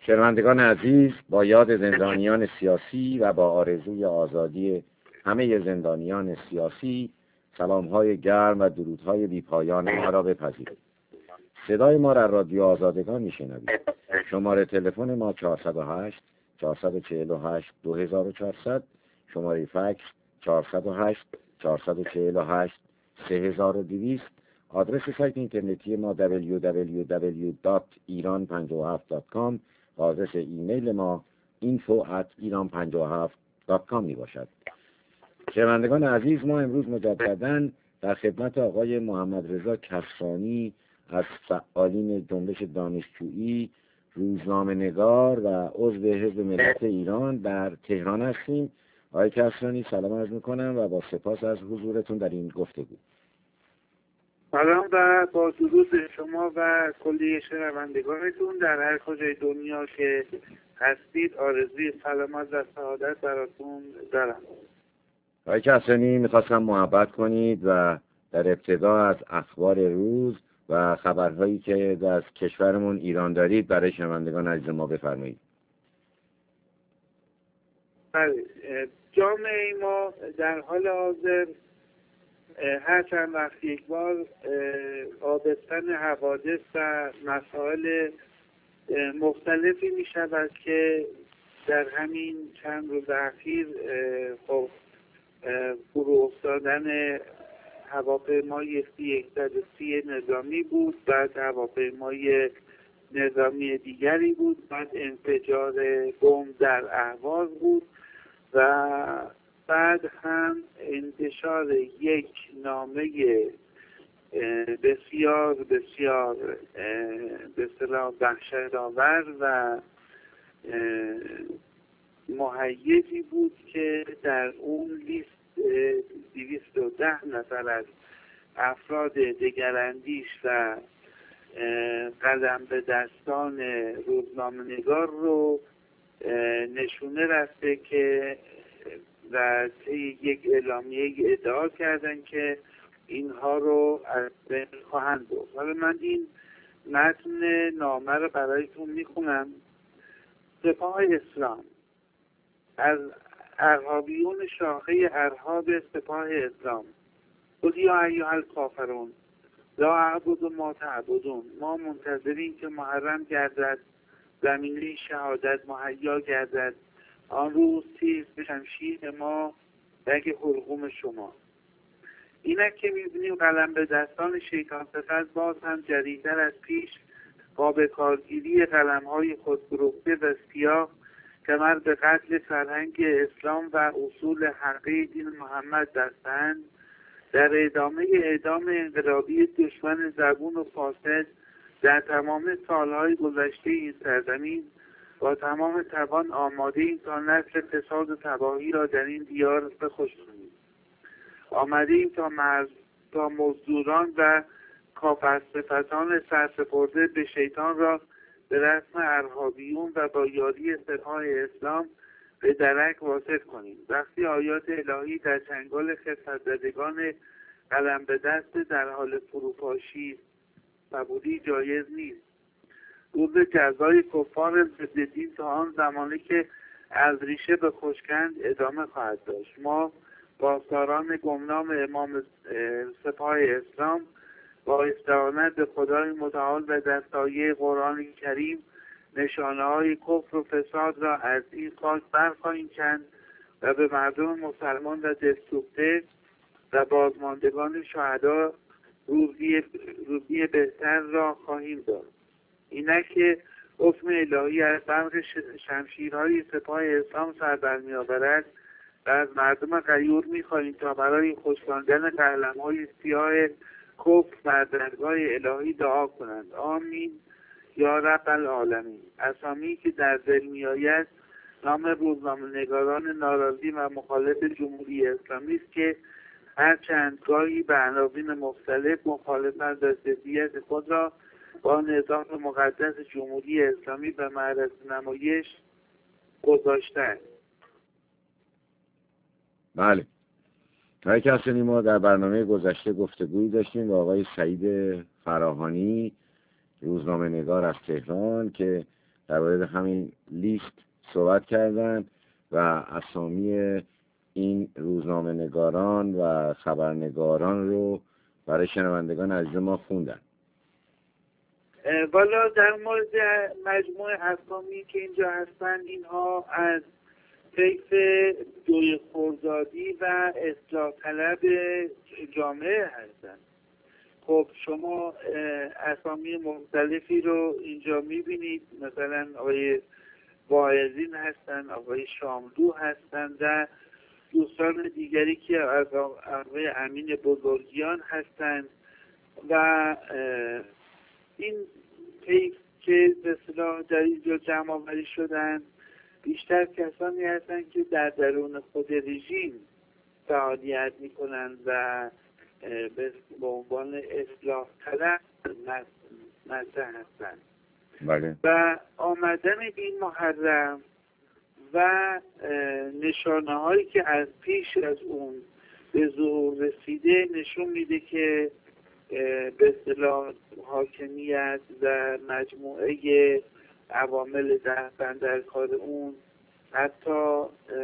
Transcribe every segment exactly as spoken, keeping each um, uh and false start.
شنوندگان عزیز، با یاد زندانیان سیاسی و با آرزوی آزادی همه زندانیان سیاسی، سلام‌های گرم و درودهای بی‌پایان ما را بپذیرید. صدای ما را رادیو آزادگان میشنوید. شماره تلفن ما چهارصد و هشت چهارصد و چهل و هشت دو هزار و چهارصد، شماره فکس چهارصد و هشت چهارصد و چهل و هشت سه هزار و دویست، آدرس سایت اینترنتی ما دبلیو دبلیو دبلیو دات ایران پنجاه و هفت دات کام، آدرس ایمیل ما اینفو ات ایران پنجاه و هفت دات کام می باشد. شنوندگان عزیز، ما امروز مجدداً در خدمت آقای محمد رضا کفشانی از فعالین جنبش دانشجویی، روزنامه نگار و عضو حزب ملت ایران در تهران هستیم. آقای کفشانی، سلام عرض میکنم و با سپاس از حضورتون در این گفتگو. سلام و با درود به شما و کلیه شنوندگانتون در هر کجای دنیا که هستید. آرزوی سلامت و سعادت براتون دارم. آقای کفشانی، میخواستم محبت کنید و در ابتدا از اخبار روز و خبرهایی که از کشورمون ایران دارید برای شنوندگان عزیز ما بفرمایید. بله، جامعه ما در حال حاضر هر چند وقت یک بار آبستن حوادث و مسائل مختلفی می شود که در همین چند روز اخیر خب فرو افتادن هواپیمای سی صد و سی نظامی بود، بعد هواپیمای نظامی دیگری بود، بعد انفجار بمب در اهواز بود و بعد هم انتشار یک نامه بسیار بسیار به اصطلاح وحشت‌آور و مهیجی بود که در اون لیست دویست و ده نفر از افراد دگراندیش و قلم به دستان روزنامه‌نگار رو نشونه رفته که و طی یک اعلامیه ادعا کردن که اینها رو از بین خواهند برد. حالا من این متن نامه رو برایتون میخونم. سپاه اسلام از ارهابیون شاخه ارهاب سپاه اسلام: قل یا ایها الکافرون لا اعبد ما تعبدون. ما منتظریم که محرم گردد، زمینه شهادت مهیا گردد، آن روز تیز به شمشیر ما رگ حلقوم شما. اینک که می‌بینیم قلم به دستان شیطان صفت باز هم جدیدتر از پیش قاب کارگیری قلم‌های خودفروخته و سیاه کمر به قتل فرهنگ اسلام و اصول حقیقی دین محمد دستند، در ادامه اعدام انقلابی دشمن زبون و فاسد در تمام سالهای گذشته این سرزمین با تمام توان آماده این تا نسل فساد و تباهی را در این دیار بخشونیم. آمده ایم تا مرز تا مزدوران و کافرصفتان سرسپرده به شیطان را به رسم ارهابیون و با یاری سپاه اسلام به درک واصل کنیم. وقتی آیات الهی در چنگال خفت‌زدگان قلم به دست در حال فروپاشی صبوری جایز نیست. روز جزای کفار ضد دین تا آن زمانی که از ریشه به خشکند ادامه خواهد داشت. ما پاسداران گمنام امام سپاه اسلام با استعانت به خدای متعال و دستایه قرآن کریم نشانه های کفر و فساد را از این خاک برخواهیم کند و به مردم مسلمان و دلسوخته و بازماندگان شهدا روزی روزی بهتر را خواهیم داد. اینک که حکم الهی از برق شمشیرهای سپاه اسلام سر برمی آورد و از مردم غیور می خواهیم تا برای خشکاندن قلم‌های سیاه کفر بر درگاه الهی دعا کنند. آمین یا رب العالمین. اسامی که در ذهن می آید نام روزنامه‌نگاران ناراضی و مخالف جمهوری اسلامی است که هر چند گاهی به عناوین مختلف مخالفت و ضدیت خود را با نظام مقدس جمهوری اسلامی به معرض نمایش گذاشتند. بله، آقای کفشانی، ما در برنامه گذشته گفتگویی داشتیم با آقای سعید فراهانی، روزنامه نگار از تهران، که در مورد همین لیست صحبت کردن و اسامی این روزنامه نگاران و خبرنگاران رو برای شنوندگان عزیز ما خوندن. والا در مورد مجموع اسامی که اینجا هستن، اینها از طیف دوی خردادی و اصلاح طلب جامعه هستن. خب شما اسامی مختلفی رو اینجا میبینید، مثلا آقای واعظین هستن، آقای شاملو هستن و دوستان دیگری که از آقای امین بزرگیان هستن و این طیف که به اصطلاح در اینجا جمع آوری شدن بیشتر کسانی هستند که در درون خود رژیم فعالیت میکنند و به عنوان اصلاح طلب مطرح هستند. بله. و آمدن این محرم و نشانه هایی که از پیش از اون به ظهور رسیده نشون میده که به اصطلاح حاکمیت و مجموعه عوامل دستن در کار اون حتی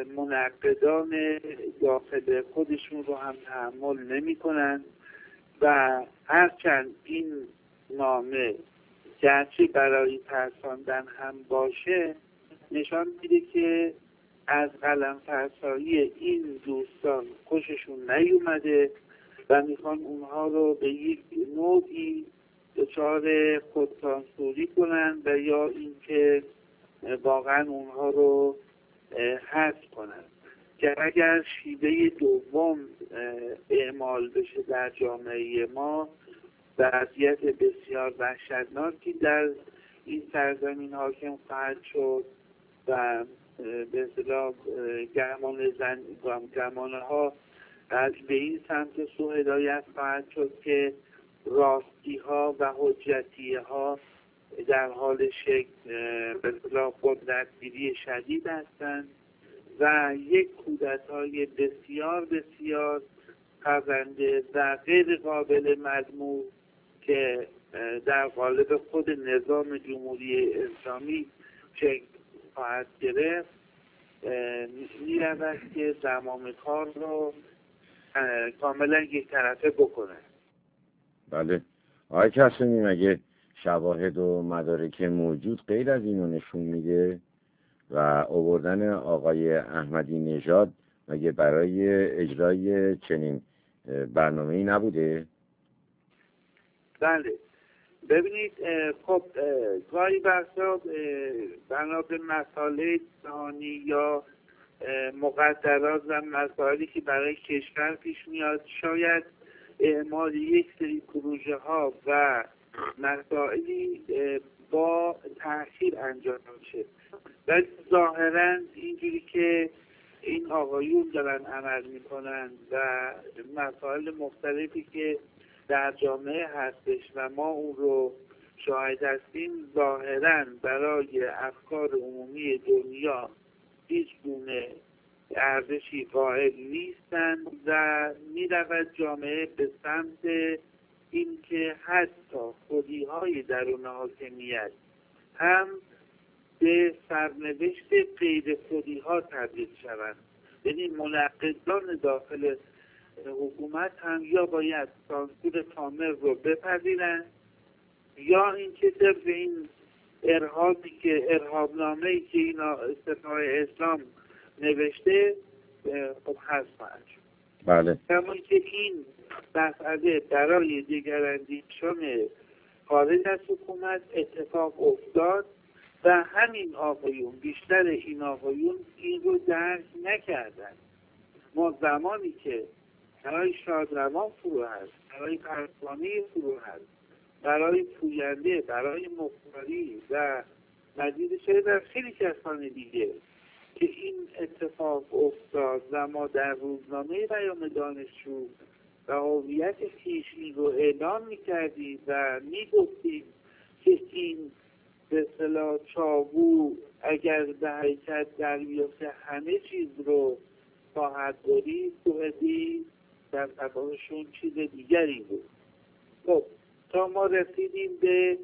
منعقدان داخل خودشون رو هم تحمل نمی کنن و هرچند این نامه گرچه برای ترساندن هم باشه نشان میده که از قلم فرسایی این دوستان خوششون نیومده و میخوان اونها رو به یک نوعی دچار خودسانسوری کنن و یا اینکه واقعا اونها رو حذف کنن که اگر شیوه دوم اعمال بشه در جامعه ما وضعیت بسیار وحشتناکی در این سرزمین حاکم خواهد شد و به اصطلاح گرمان زن گرمانه ها از به این سمت سو هدایت خواهد شد که راستی ها و حجتی ها در حال شکل به اصطلاح قدرتگیری شدید هستند و یک کودتای بسیار بسیار خزنده و غیر قابل مضمون که در قالب خود نظام جمهوری اسلامی شکل خواهد گرفت می رود که زمام کار رو کاملا یک طرفه بکنه. بله. آقای کسمی مگه شواهد و مدارک موجود غیر از اینو نشون میده و آوردن آقای احمدی نژاد مگه برای اجرای چنین برنامه‌ای نبوده؟ بله. ببینید خب گاهی بحثا بنا به مسائل جهانی یا مقدرات و مسائلی که برای کشور پیش میاد شاید اعمال یک سری پروژه ها و مسائلی با تأخیر انجام میشه، ولی ظاهرا اینجوری که این آقایون دارن عمل میکنن و مسائل مختلفی که در جامعه هستش و ما اون رو شاهد هستیم ظاهرا برای افکار عمومی دنیا هیچ گونه ارزشی قائل نیستند و می‌رود جامعه به سمت اینکه حتی خودی‌های درون حاکمیت هم به سرنوشت غیر خودی‌ها تبدیل شوند. یعنی منعقدان داخل حکومت هم یا باید سانسور کامل رو بپذیرند یا اینکه طبق این ارهابی که ارهابنامه‌ای که اینا سپاه اسلام نوشته خب حذف خواهد شد. بله. کما که این مسئله برای دگراندیشان خارج از حکومت اتفاق افتاد و همین آقایون بیشتر این آقایون این رو درک نکردن. ما زمانی که برای شادروان فرو هست، برای پروانه فرو هست، برای پوینده، برای مختاری و مزید شده در خیلی کسان دیگه که این اتفاق افتاد و ما در روزنامه پیام دانشجو و هویت خویشی رو اعلام می‌کردیم و می‌گفتیم که این به اصطلاح چاقو اگر به حرکت در بیفته همه چیز رو خواهد برید، سوئدی در تباهشون چیز دیگری بود. خب تا ما رسیدیم به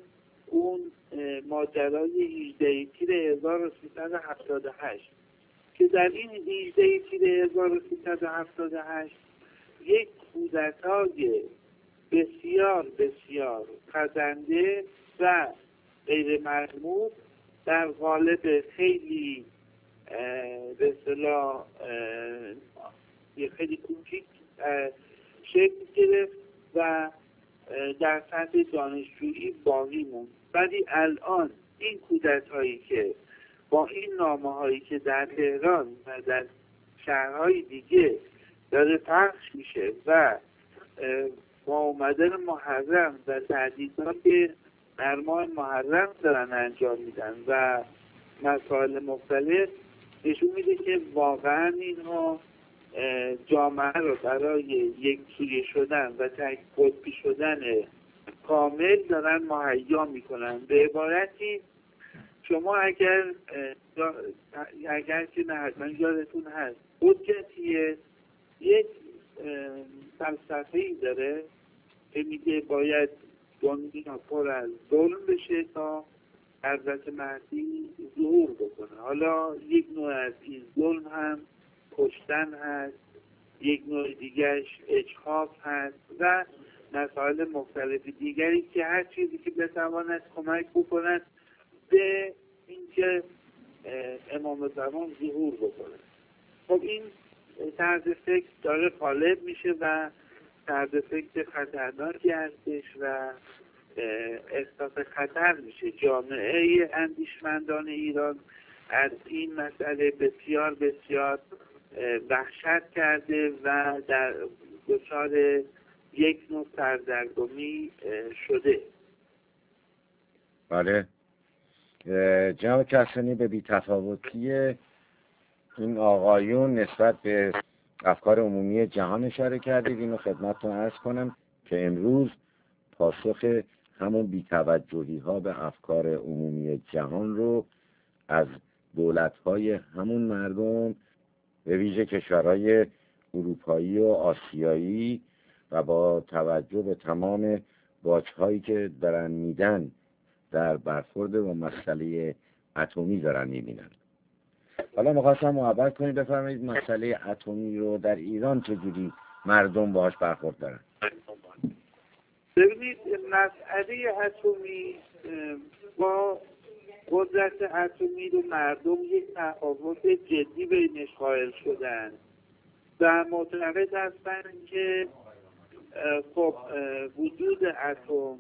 اون ماجرای هجده تیر هزار و سیصد و هفتاد و هشت که در این هجده تیر هزار و سیصد و هفتاد و هشت یک کودتای بسیار بسیار خزنده و غیر معمول در قالب خیلی به اصطلاح یه خیلی کوچیک شکل گرفت و در سطح دانشجویی باقی موند. ولی الان این کودتایی که با این نامه هایی که در تهران و در شهرهای دیگه داره پخش میشه و با اومدن محرم و تهدیدات که در ماه محرم دارن انجام میدن و مسائل مختلف، نشون میده که واقعا اینها جامعه رو برای یک سویه شدن و تک قطبی شدن کامل دارن مهیا میکنن. به عبارتی شما اگر اگر که نه حتما یادتون هست حجتیه یک فلسفه‌ای داره که میگه باید دنیا پر از ظلم بشه تا حضرت مهدی ظهور بکنه. حالا یک نوع از این ظلم هم کشتن هست، یک نوع دیگرش اجحاف هست و مسائل مختلف دیگری که هر چیزی که بتواند کمک بکند به اینکه امام زمان ظهور بکنه. خب این طرز فکر داره غالب میشه و طرز فکر خطرناکی هستش و احساس خطر میشه. جامعه اندیشمندان ایران از این مسئله بسیار بسیار وحشت کرده و در دچار یک نوع سردرگمی شده. بله، جناب کسانی به بی‌تفاوتی این آقایون نسبت به افکار عمومی جهان اشاره کردید. اینو خدمتتون عرض کنم که امروز پاسخ همون بی‌توجهی ها به افکار عمومی جهان رو از دولت‌های همون مردم به ویژه کشورهای اروپایی و آسیایی و با توجه به تمام باج‌هایی که دارن میدن در برخورد با مسئله اتمی دارن میبینن. حالا می‌خواستم محبت کنید بفرمایید مسئله اتمی رو در ایران چجوری مردم باهاش برخورد دارن؟ ببینید مسئله اتمی با قدرت اتمی رو مردم یک تفاوت جدی بینش قائل شدن و معتقد هستند که خب وجود اتم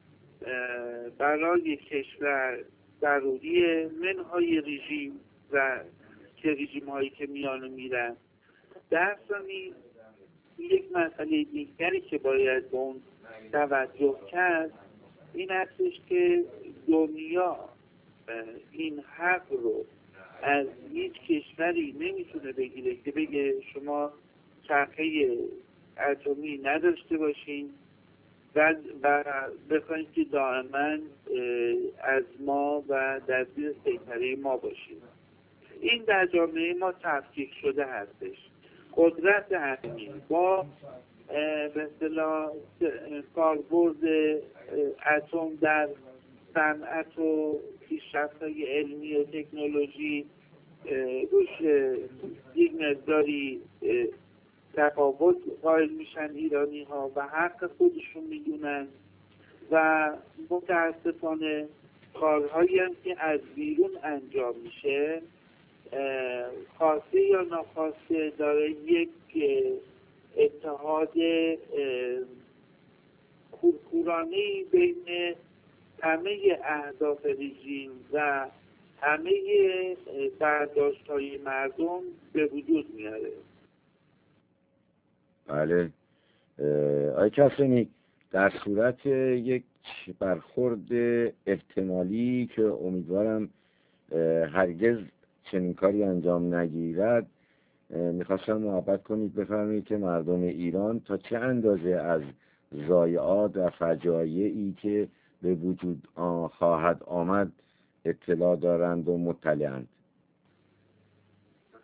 برای کشور ضروریه، منهای رژیم و که رژیم هایی که میانه میرن. در ثانی یک مسئله دیگری که باید به اون توجه کرد این هستش که دنیا این حق رو از هیچ کشوری نمیتونه بگیره که بگه شما چرخه اتمی نداشته باشین و بخواید که دائما از ما و در زیر سیطره ما باشیم. این در جامعه ما تفکیک شده هستش. قدرت اتمی با به اصطلاح کاربرد اتم در صنعت و پیشرفت‌های علمی و تکنولوژی روش یک مقداری تفاوت قائل میشن ایرانی ها و حق خودشون میدونن و متاسفانه کارهایی هم که از بیرون انجام میشه خواسته یا ناخواسته داره یک اتحاد کورکورانه‌ای بین همه اهداف رژیم و همه برداشت‌های مردم به وجود میاره. بله آقای کسانی، در صورت یک برخورد احتمالی که امیدوارم هرگز چنین کاری انجام نگیرد، میخواستم محبت کنید بفرمایید که مردم ایران تا چه اندازه از ضایعات و فجایعی که به وجود خواهد آمد اطلاع دارند و مطلعند؟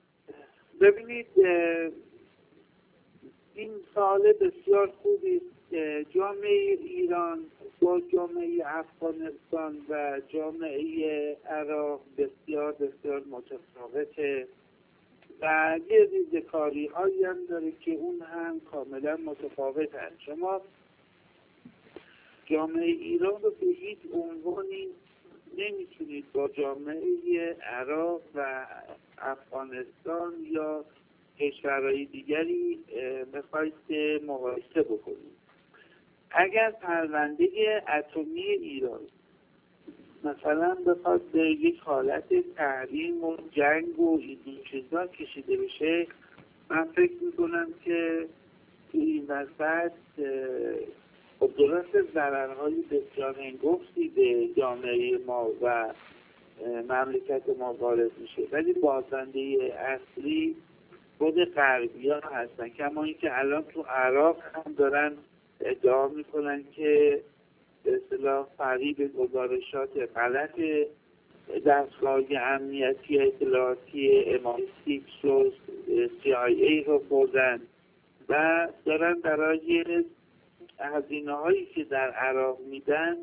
ببینید این سوال بسیار خوبی جامعه ایران با جامعه افغانستان و جامعه عراق بسیار بسیار متفاوته و یه ریزکاری هایی هم داره که اون هم کاملا متفاوت هست. شما جامعه ایران رو به هیچ عنوانی نمیتونید با جامعه عراق و افغانستان یا کشورهای دیگری بخواید مقایسه بکنید. اگر پرونده اتمی ایران مثلا بخواد به یک حالت تحریم و جنگ و این چیزا کشیده بشه، من فکر میکنم که این وسط خب درست ضررهای بسیار هنگفتی به جامعه ما و مملکت ما وارد میشه، ولی بازنده اصلی خود غربی ها هستن. کما اینکه الان تو عراق هم دارن ادعا میکنن که به اصطلاح فریب گزارشات غلط دستگاه امنیتی اطلاعاتی ام آی سیکس و سی آی ای رو بردن و دارن برای هزینه هایی که در عراق میدن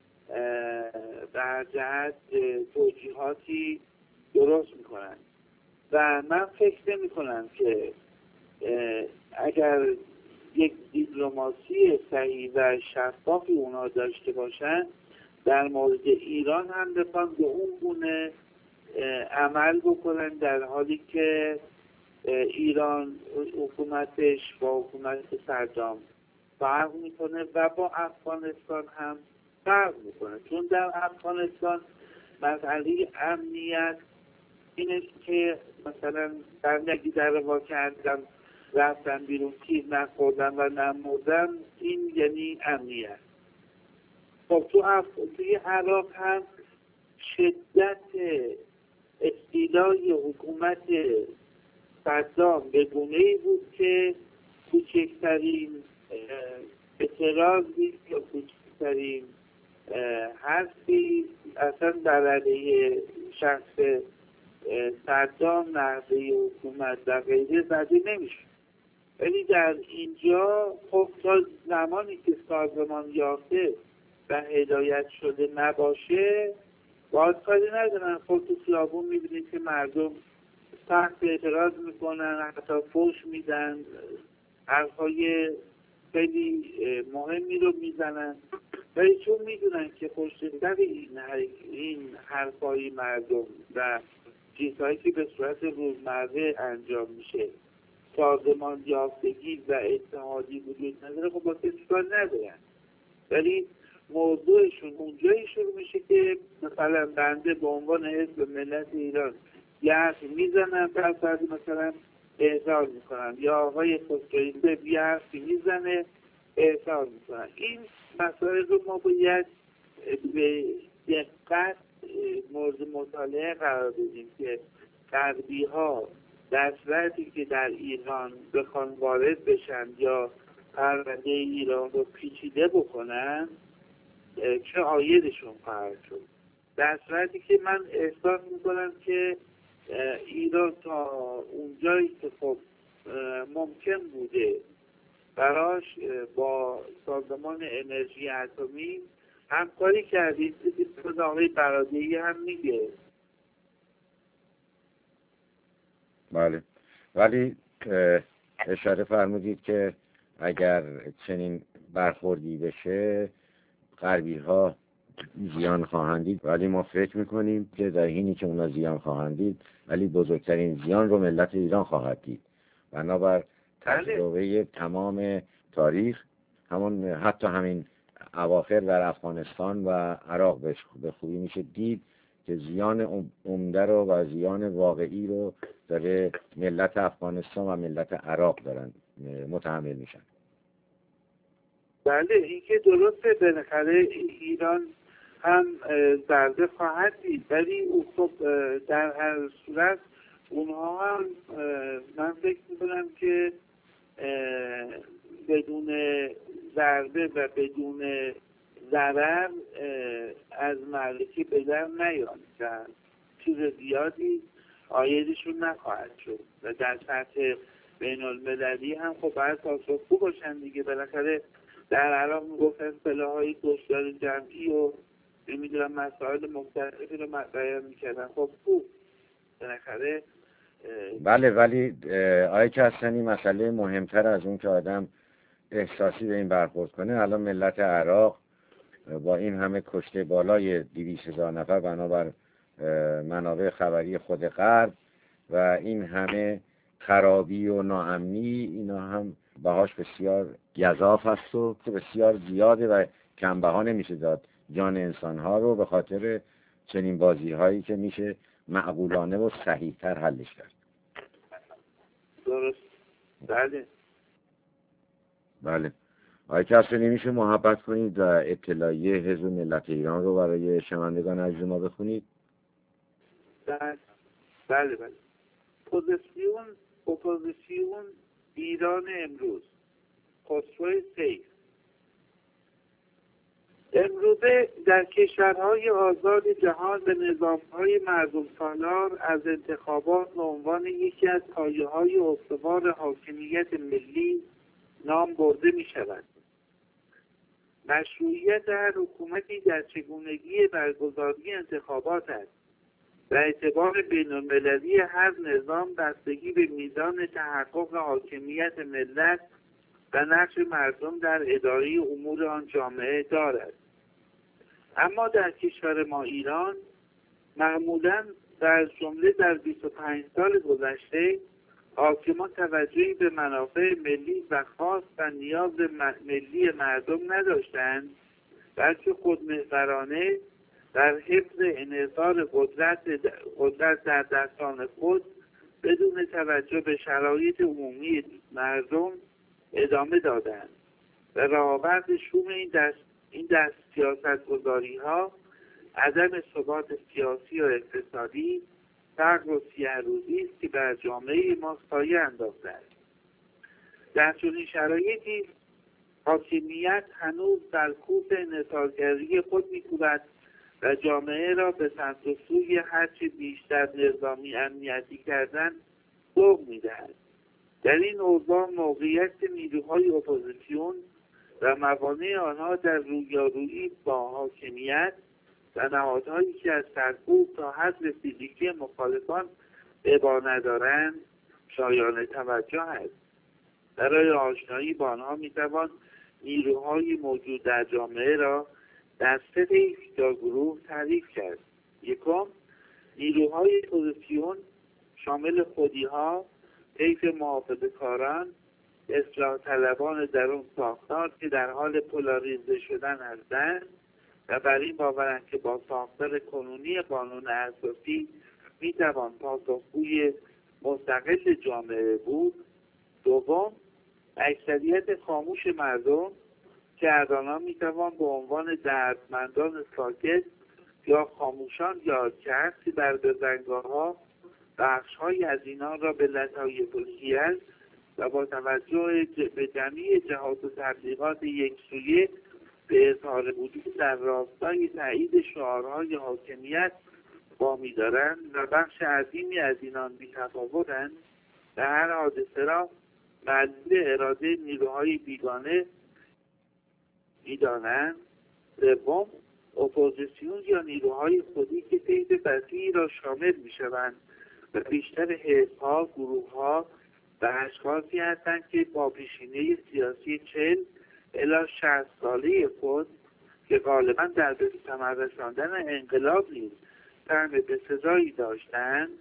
در جهت توجیهاتی درست میکنن و من فکر نمی کنم که اگر یک دیپلماسی صحیح و شفافی اونا داشته باشن در مورد ایران هم بخوان به اون گونه عمل بکنن، در حالی که ایران حکومتش با حکومت صدام فرق میکنه و با افغانستان هم فرق میکنه. چون در افغانستان مسئله امنیت اینه که مثلا در نگی در روا کردم رفتن بیرون تیر نخوردن و نموردن، این یعنی امنیت. خب تو اف... توی عراق هم شدت استیلای حکومت صدام به گونه‌ای بود که کوچکترین اعتراضی یا کوچکترین حرفی اصلا در علیه شخص صدام، نحوه حکومت و غیره زده نمیشه. ولی در اینجا خب تا زمانی که سازمان یافته و هدایت شده نباشه باید کاری ندارن. خب تو خیابون میبینید که مردم سخت اعتراض میکنن، حتی فوش میدن، حرفای خیلی مهمی رو میزنن، ولی چون میدونن که پشت سر این, این حرفای مردم و چیزهایی که به صورت روزمره انجام میشه سازمان یافتگی و اتحادی وجود نداره، خب با کسی کار ندارن. ولی موضوعشون اونجایی شروع میشه که مثلا بنده به عنوان حزب ملت ایران یه حرفی میزنن، پس بعد مثلا احضار میکنن، یا آقای خسروی یه حرفی میزنه احضار میکنن. این مسائل رو ما باید به دقت مورد مطالعه قرار بدیم که غربی ها در صورتی که در ایران بخوان وارد بشن یا پرونده ایران رو پیچیده بکنن چه عایدشون خواهد شد. در صورتی که من احساس میکنم که ایران تا اونجایی که خب ممکن بوده براش با سازمان انرژی اتمی همکاری کردید. خود آقای برادعی هم میگه. بله، ولی اشاره فرمودید که اگر چنین برخوردی بشه غربی ها زیان خواهند دید، ولی ما فکر میکنیم که در حینی که اونا زیان خواهند دید ولی بزرگترین زیان رو ملت ایران خواهد دید. بنابر تجربه تمام تاریخ، همون حتی همین اواخر در افغانستان و عراق به خوبی میشه دید که زیان عمده رو و زیان واقعی رو داره ملت افغانستان و ملت عراق دارن متحمل میشن. بله، این که درسته، بالاخره ایران هم ضربه خواهد دید، ولی خب در هر صورت اونها هم من فکر میکنم که بدون ضربه و بدون ضرر از معرکه به در نیان و چیز زیادی عایدشون نخواهد شد و در سطح بین المللی هم خب باید پاسخگو باشن دیگه. بالاخره در عراق میگفت اصطلاح‌های کشتار جمعی و نمیدونم مسائل مختلفی رو بیان میکردن. خب خوب بالاخره. بله، ولی آیه کسانی مسئله مهمتر از اون که آدم احساسی به این برخورد کنه، الان ملت عراق با این همه کشته بالای دویست هزار نفر بنابر منابع خبری خود غرب و این همه خرابی و ناامنی، اینا هم بهاش بسیار گزاف هست و بسیار زیاده و کم بها نمیشه داد جان انسانها رو به خاطر چنین بازی هایی که میشه معقولانه و صحیح تر حلش کرد. درست. بله بله. آقای کسانی میشه محبت کنید و اطلاعیه حزب ملت ایران رو برای شنوندگان عزیز ما بخونید؟ بله بله بله. پوزیسیون اپوزیسیون ایران امروز، خسرو سیف. امروزه در کشورهای آزاد جهان به نظامهای مردم سالار از انتخابات به عنوان یکی از پایه‌های استوار حاکمیت ملی نام برده می شود. مشروعیت هر حکومتی در چگونگی برگزاری انتخابات است و اعتبار بین‌المللی هر نظام بستگی به میزان تحقق حاکمیت ملت و نقش مردم در اداره امور آن جامعه دارد. اما در کشور ما ایران معمولاً در جمله در بیست و پنج سال گذشته حاکمان توجهی به منافع ملی و خاص و نیاز ملی مردم نداشتند، بلکه خودمحورانه در حفظ انحصار قدرت قدرت در دستان خود بدون توجه به شرایط عمومی مردم ادامه دادند و راهآورد شوم این دست این دست سیاست‌گذاری ها عدم ثبات سیاسی و اقتصادی، فقر و سیه‌روزی است که بر جامعه ما سایه انداخته است. در چنین شرایطی حاکمیت هنوز در کوف انحصارگری خود می‌کوبد و جامعه را به سمت و سوی هرچه بیشتر نظامی امنیتی کردن سوق می‌دهد. در این اوضاع موقعیت نیروهای اپوزیسیون و موانع آنها در رویارویی با حاکمیت و نهادهایی که از سرکوب تا حد فیزیکی مخالفان ابا ندارند شایان توجه است. برای آشنایی با آنها میتوان نیروهای موجود در جامعه را در سه طیف یا گروه تعریف کرد. یکم، نیروهای اپوزیسیون شامل خودی‌ها، طیف محافظه‌کاران، اصلاح طلبان درون ساختار که در حال پولاریزه شدن هستند و بر این باورند که با ساختار کنونی قانون اساسی میتوان پاسخگوی مستقل جامعه بود. دوم، اکثریت خاموش مردم که از آنها میتوان به عنوان دردمندان ساکت یا خاموشان یاد کرد که در بزنگاه‌ها بخش‌هایی از اینان را به لطایف الخیل و با توجه به جمعی جهات و تبلیغات یکسویه به اظهار وجود در راستای تایید شعارهای حاکمیت وامی دارند و بخش عظیمی از اینان بی‌تفاوتند و هر حادثه را معلول اراده نیروهای بیگانه می‌دانند. سوم، اپوزیسیون یا نیروهای خودی که طیف وسیعی را شامل می‌شوند و بیشتر حزب‌ها، گروه‌ها و اشخاصی هستند که با پیشینه سیاسی چهل الی شصت ساله خود که غالبا در به ثمر رساندن انقلاب نیز سهم بسزایی داشتند،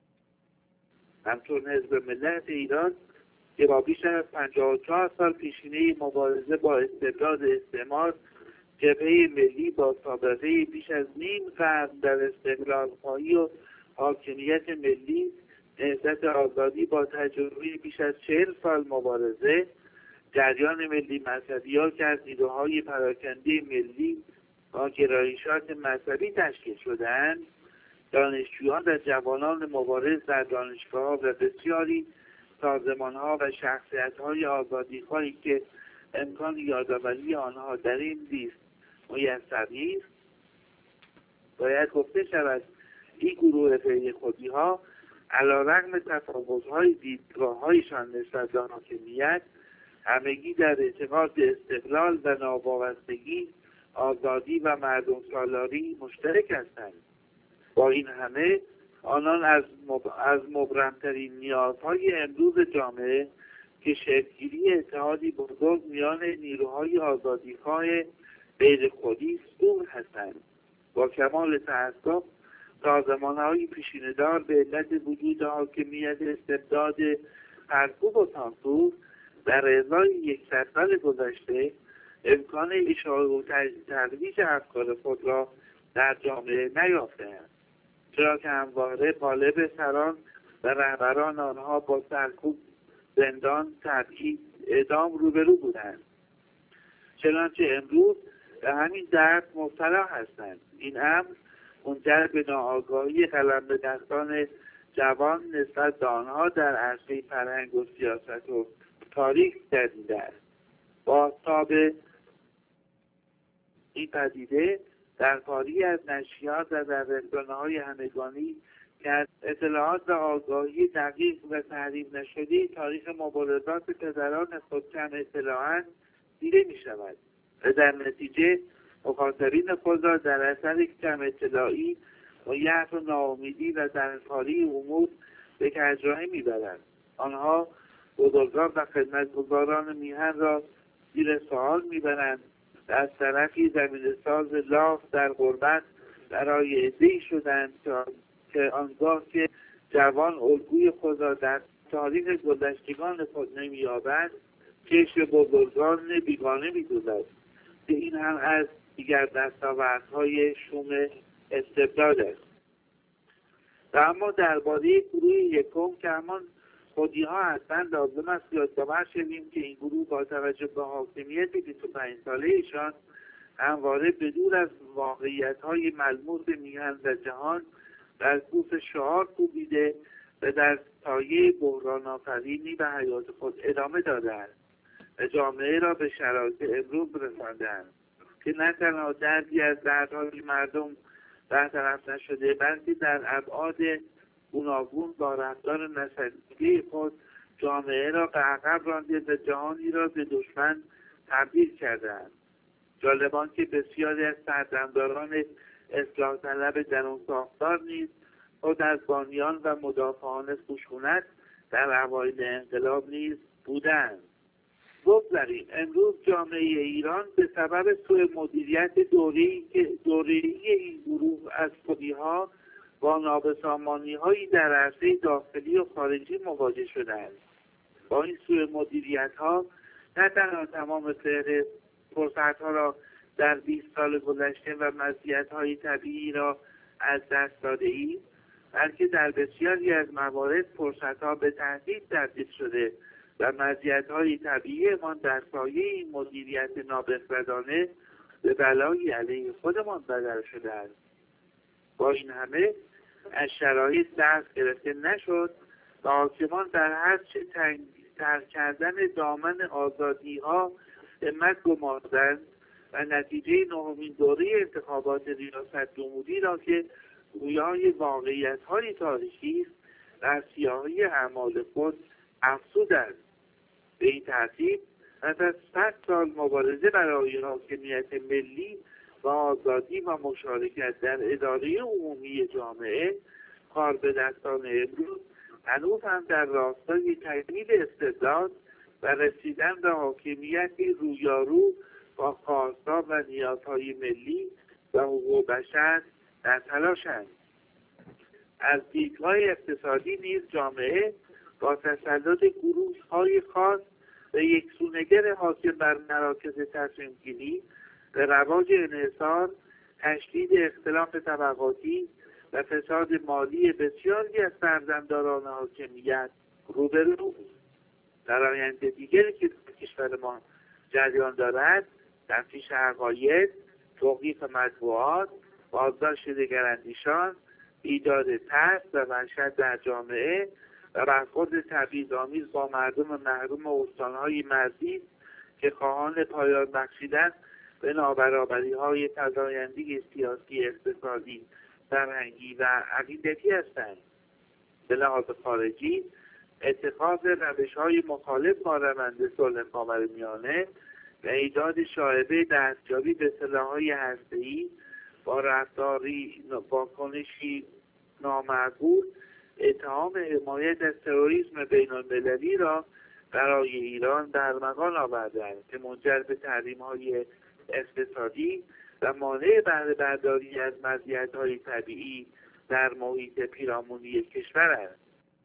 همچون حزب ملت ایران که با بیشتر از پنجاه و چهار سال پیشینه مبارزه با استبداد استعمار، جبهه ملی با سابقه بیش از نیم قرن در استقلال‌خواهی و حاکمیت ملی، نهضت آزادی با تجربه بیش از چهل سال مبارزه، جریان ملی مذهبی‌ها که از نیروهای پراکنده ملی با گرایشات مذهبی تشکیل شده‌اند، دانشجویان و جوانان مبارز در دانشگاه‌ها و بسیاری سازمان‌ها و شخصیت‌های آزادی‌خواهی که امکان یادآوری آنها در این لیست میسر نیست. باید گفته شود این گروه غیر خودی‌ها علیرغم تفاوت‌های دیدگاه‌هایشان نسبت به حاکمیت همگی در اعتقاد استقلال و ناوابستگی، آزادی و مردم سالاری مشترک هستند. با این همه آنان از مب... از مبرمترین نیازهای امروز جامعه که شکل‌گیری اتحادی بزرگ میان نیروهای آزادیخواه غیر خودی دور هستند. با کمال تأسف سازمان‌های پیشینه‌دار به علت وجود حاکمیت استبداد سرکوب و سانسور در ازای یکصد سال گذشته امکان اشاعه و ترویج افکار خود را در جامعه نیافته‌اند، چرا که همواره غالب سران و رهبران آنها با سرکوب، زندان، تبعید، اعدام روبرو بودند. چنانچه امروز به همین درد مبتلا هستند. این امر منجر به ناآگاهی قلم به دستان جوان نسبت به آنها در عرصه فرهنگ و سیاست و تاریخ گردیده است. بازتاب این پدیده در پاری از نشریات و در رسانه‌های همگانی که از اطلاعات و آگاهی دقیق و تحریف نشده تاریخ مبارزات پدران خود کم اطلاعاند دیده می شود و در نتیجه مخاطبین خود را در اثر کم اطلاعی و یأس و ناامیدی و درنخواری امور به کجراهی میبرند. آنها بزرگان و خدمتگزاران میهن را زیر سوال میبرند و از طرفی زمین ساز لاف در غربت برای عده‌ای شدند که آنگاه که جوان الگوی خود را در تاریخ گذشتگان خود نمی‌یابد، چشم بزرگان بیگانه می‌دوزد که این هم از دیگر دستاوردهای شوم استبداد است. و اما درباره گروه یکم که همان خودی ها هستند لازم است یادآور شویم که این گروه با توجه به حاکمیت بیست و پنج ساله ایشان همواره بدور از واقعیت‌های ملموس میهن و جهان در کوس شعار کوبیده و در سایه بحران آفرینی به حیات خود ادامه دادند و جامعه را به شرایط امروز رساندند که نه تنها دردی از دردهای مردم برطرف نشده بلکه در ابعاد گوناگون با رفتار نسلی خود جامعه را به عقب رانده و جهانی را به دشمن تبدیل کردند. جالبان که بسیاری از سردمداران اصلاح طلب درون ساختار نیز خود از بانیان و مدافعان خشونت در اوایل انقلاب نیز بودند. بگذاریم امروز جامعه ایران به سبب سوء مدیریت دوره‌ای که دوره‌ای این گروه از خودی‌ها با نابسامانی‌هایی در عرصه داخلی و خارجی مواجه شدند. با این سوء مدیریت‌ها نه تنها تمام فهرست فرصت‌ها را در بیست سال گذشته و مزیت‌های طبیعی را از دست داده‌ایم، بلکه در بسیاری از موارد فرصت‌ها به تهدید تبدیل شده و مزیت‌های طبیعیمان در سایه این مدیریت نابخردانه به بلایی علیه خودمان بدل شده است. با این همه از شرایط دست گرفته نشد و حاکمان در هر چه ترک کردن دامن آزادی‌ها همت گماردند و نتیجه نهمین دوره انتخابات ریاست جمهوری را که گویای واقعیت‌های تاریخی است در سیاهی اعمال خود افزودند. به این ترتیب پس از صد سال مبارزه برای حاکمیت ملی و آزادی و مشارکت در اداره عمومی جامعه، کار به دستان امروز هنوز هم در راستای تکمیل استبداد و رسیدن به حاکمیتی رویارو با خواستها و نیازهای ملی و حقوق بشر در تلاشند. از دیدگاه اقتصادی نیز جامعه با تسلط گروه‌های خاص و یکسونگر حاکم بر مراکز تصمیم گیری به رواج انحصار، تشدید اختلاف طبقاتی و فساد مالی بسیاری از سردمداران حاکمیت روبرو است. در آینده دیگری که کشور ما جریان دارد، تفتیش عقاید، توقیف مطبوعات، بازداشت دگراندیشان، ایجاد ترس و وحشت در جامعه و برخورد تبعیض‌آمیز با مردم محروم استان‌های مرزی که خواهان پایان بخشیدن به نابرابری‌های فزاینده سیاسی، اقتصادی، فرهنگی و عقیدتی هستند. به لحاظ خارجی اتخاذ روش‌های مخالف با روند صلح خاورمیانه و ایجاد شایبه دستیابی به سلاح‌های هسته‌ای با رفتاری واکنشی نامعقول اتهام حمایت از تروریسم بین‌المللی را برای ایران برمغان آوردند که منجر به تحریم‌های اقتصادی و مانع بهره برداری از مزیت‌های طبیعی در محیط پیرامونی کشور است.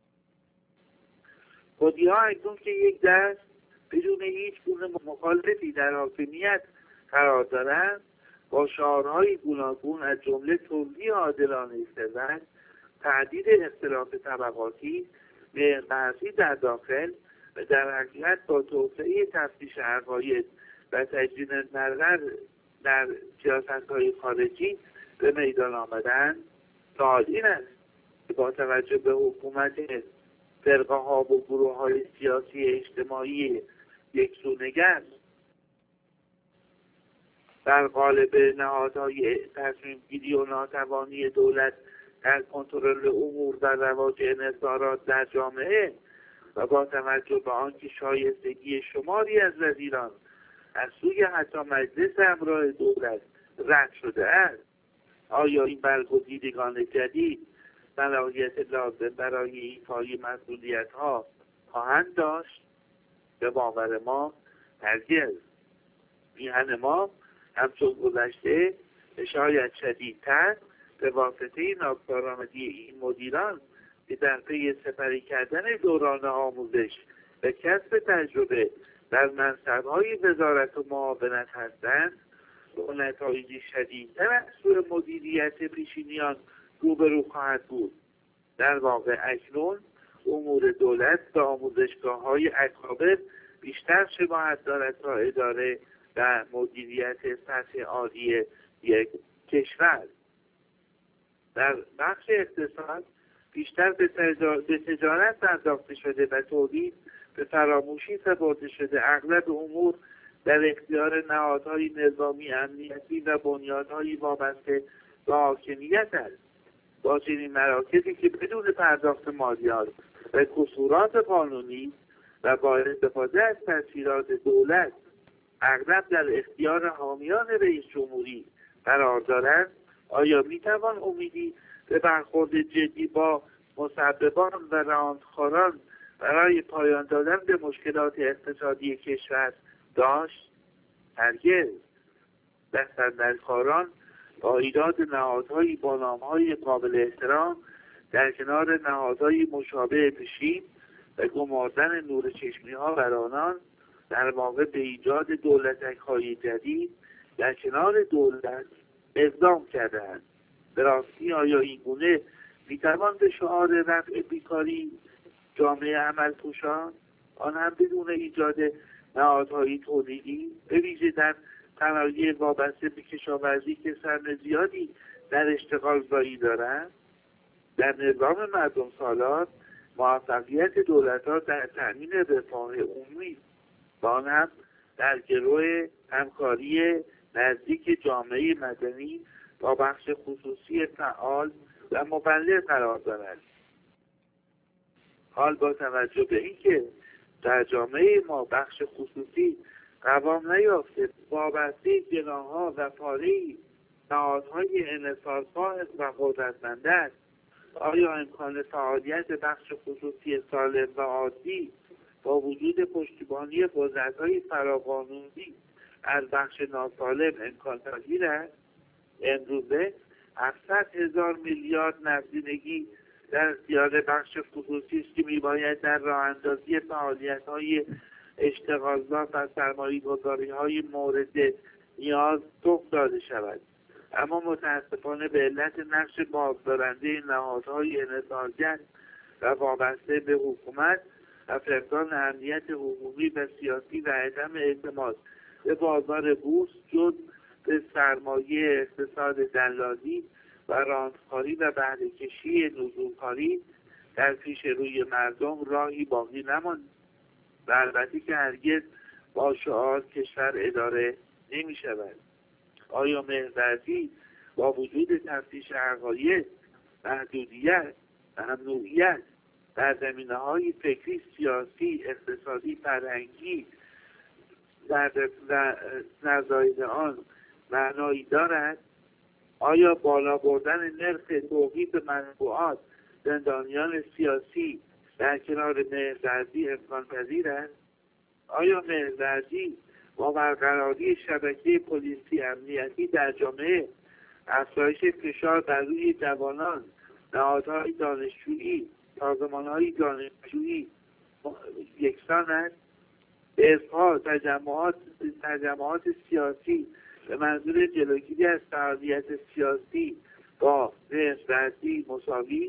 خودی‌ها اکنون که یک دست بدون هیچ گونه مخالفی در حاکمیت قرار دارند، با شعارهای گوناگون از جمله توزیع عادلانه ثروت، تعدیل اختلاف طبقاتی، مهربانی در داخل و در حقیقت با توسعه تفتیش عقاید و تجدید نظر در سیاست‌های خارجی به میدان آمدن، سوال این است که با توجه به حکومت فرقه ها و گروه های سیاسی اجتماعی یکسونگر در قالب نهادهای تصمیم گیری و ناتوانی دولت در کنترل امور و رواج انحصارات در جامعه و با توجه به آنکه شایستگی شماری از وزیران از سوی حتی مجلس همراه دولت رد شده است، آیا این برگزیدگان جدید صلاحیت لازم برای ایفای مسئولیت‌ها خواهند داشت؟ به باور ما هرگز. میهن ما همچون گذشته شاید شدیدتر به واسطه ناکارآمدی این مدیران که در پی سپری کردن دوران آموزش و کسب تجربه در منصب‌های وزارت و معاونت هستند، با نتایجی شدیدتر از سوی مدیریت پیشینیان روبرو خواهد بود. در واقع اکنون امور دولت به آموزشگاه‌های اکابر بیشتر شباهت دارد تا اداره و مدیریت سطح عالی یک کشور. در بخش اقتصاد بیشتر به تجارت پرداخته شده و تولید به فراموشی سپرده شده. اغلب امور در اختیار نهادهای نظامی، امنیتی و بنیادهای وابسته به حاکمیت است. با چنین مراکزی که بدون پرداخت مالیات و کسورات قانونی و با استفاده از تسهیلات دولت اغلب در اختیار حامیان رئیس جمهوری قرار دارند، آیا میتوان امیدی به برخورد جدی با مسببان و راندخواران برای پایان دادن به مشکلات اقتصادی کشور داشت؟ هرگز. دستاندرکاران با ایجاد نهادهایی با نامهای قابل احترام در کنار نهادهای مشابه پیشین و گماردن نور چشمی ها بر آنان، در واقع به ایجاد دولتک‌های جدید در کنار دولت اقدام کردند. به راستی آیا این گونه میتوان به شعار رفع بیکاری جامعه عمل پوشان، آن هم بدون ایجاد نهادهای تولیدی، به ویژه در صنایع وابسته به کشاورزی که سهم زیادی در اشتغال زایی دارند؟ در نظام مردم سالار موفقیت دولت‌ها در تأمین رفاه عمومی و آن هم در گروه همکاری نزدیک جامعه مدنی با بخش خصوصی فعال و مبلغ قرار دارد. حال با توجه به اینکه در جامعه ما بخش خصوصی قوام نیافته، وابسته جناح‌ها و پاره‌ای نهادهای انحصارخواه و قدرتمند است، آیا امکان فعالیت بخش خصوصی سالم و عادی با وجود پشتیبانی قدرت‌های فراقانونی از بخش ناسالم امکان پذیر است؟ امروزه هفتصد هزار میلیارد نقدینگی در اختیار بخش خصوصی است که میباید در راه اندازی فعالیت‌های اشتغالزا و سرمایه‌گذاری‌های مورد نیاز سوق داده شود. اما متاسفانه به علت نقش بازدارنده نهادهای انحصارگر و وابسته به حکومت و فقدان امنیت حقوقی و سیاسی و عدم اعتماد به بازار بورس، جز به سرمایه اقتصاد دلالی و راندخواری و بهره‌کشی نزولکاری در پیش روی مردم راهی باقی نماند و البته که هرگز با شعار کشور اداره نمی شود. آیا مهرورزی با وجود تفتیش عقاید، محدودیت و ممنوعیت در زمینه های فکری، سیاسی، اقتصادی، فرهنگی در نظایر آن معنایی دارد؟ آیا بالا بردن نرخ توقیف مطبوعات زندانیان سیاسی در کنار مهرزردی امکان پذیر است؟ آیا مهرزردی با برقراری شبکه پلیسی امنیتی در جامعه، افزایش فشار بر روی جوانان، نهادهای دانشجویی، سازمانهای دانشجویی یکسان است؟ حزب‌ها، تجمعات تجمعات سیاسی به منظور جلوگیری از فعالیت سیاسی با مهرزردی مساوی؟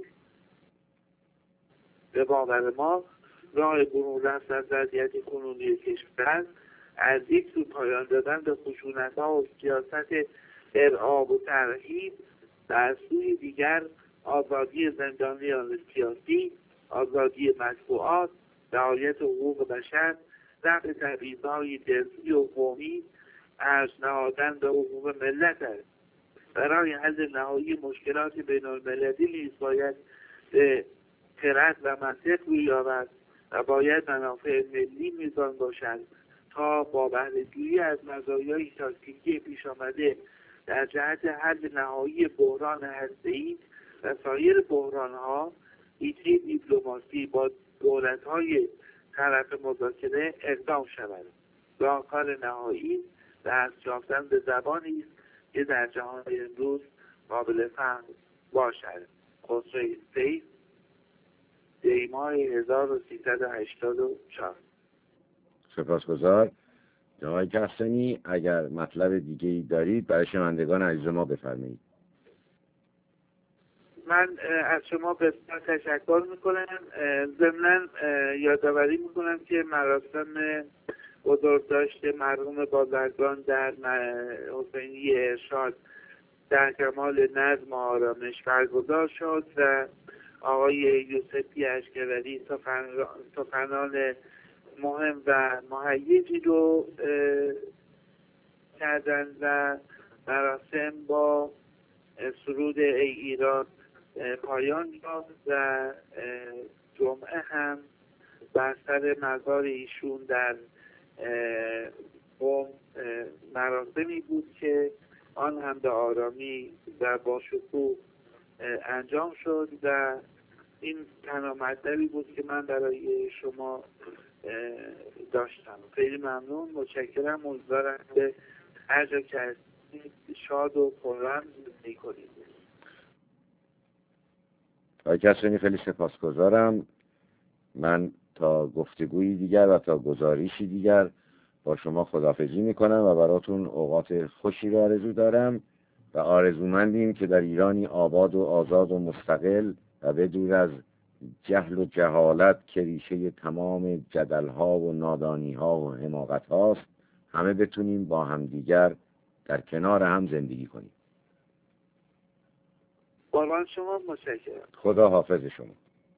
به باور ما راه برون رفتن از وضعیت کنونی کشور از یک سو پایان دادن به خشونت‌ها و سیاست ارعاب و ترهیب و از سوی دیگر آزادی زندانیان سیاسی، آزادی مطبوعات، رعایت حقوق بشر، رفع تبعیض‌های جنسی و قومی، ارج نهادن به حقوق ملت است. برای حل نهایی مشکلات بین‌المللی نیز باید به خرد و منطق روی آورد و باید منافع ملی میزان باشد تا با بهره‌جویی از مزایای تاکتیکی پیش آمده در جهت حل نهایی بحران هسته‌ای و سایر بحران‌ها ایچه دیپلماسی با دولت‌های طرف مذاکره اقدام شود. راهکار نهایی دست یافتن به زبانی است که در جهان امروز قابل فهم باشد. خسرو سیف، دی ماه هزار و سیصد و هشتاد و چهار. سپاسگزار. جناب کسانی، اگر مطلب دیگه‌ای دارید برای شنوندگان عزیز ما بفرمایید. من از شما بسیار تشکر میکنم. ضمناً یادآوری میکنم که مراسم بزرگداشت مرحوم بازرگان در حسینی ارشاد در کمال نظم و آرامش برگزار شد و آقای یوسفی اشکوری سخنان مهم و مهیجی رو کردن و مراسم با سرود ای ایران پایان یافت و جمعه هم بر سر مزار ایشون در قم مراسمی بود که آن هم به آرامی و با شکوه انجام شد و این تنها مطلبی بود که من برای شما داشتم. خیلی ممنون، متشکرم. امیدوارم که هر جا که هستید شاد و خرم زندگی کنید. آقای کسانی خیلی سپاسگزارم. من تا گفتگویی دیگر و تا گزارشی دیگر با شما خداحافظی میکنم و براتون اوقات خوشی رو آرزو دارم و آرزومندیم که در ایرانی آباد و آزاد و مستقل و بدور از جهل و جهالت که ریشه تمام جدل‌ها و نادانی‌ها و حماقت‌هاست همه بتونیم با همدیگر در کنار هم زندگی کنیم. قربان شما، متشکرم. خدا حافظ شما.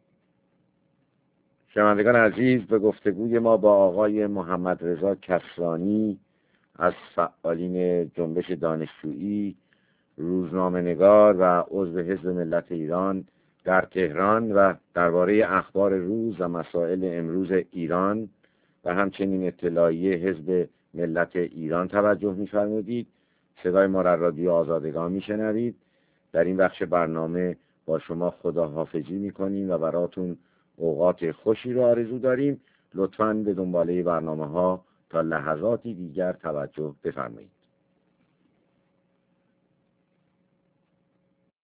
شنوندگان عزیز، به گفتگوی ما با آقای محمد رضا کسرانی از فعالین جنبش دانشجویی، روزنامه‌نگار و عضو حزب ملت ایران در تهران و درباره اخبار روز و مسائل امروز ایران و همچنین اطلاعیه حزب ملت ایران توجه می‌فرمودید. صدای ما را رادیو آزادگان میشنوید. در این بخش برنامه با شما خداحافظی میکنیم و براتون اوقات خوشی رو آرزو داریم. لطفاً به دنباله برنامه ها تا لحظاتی دیگر توجه بفرمایید.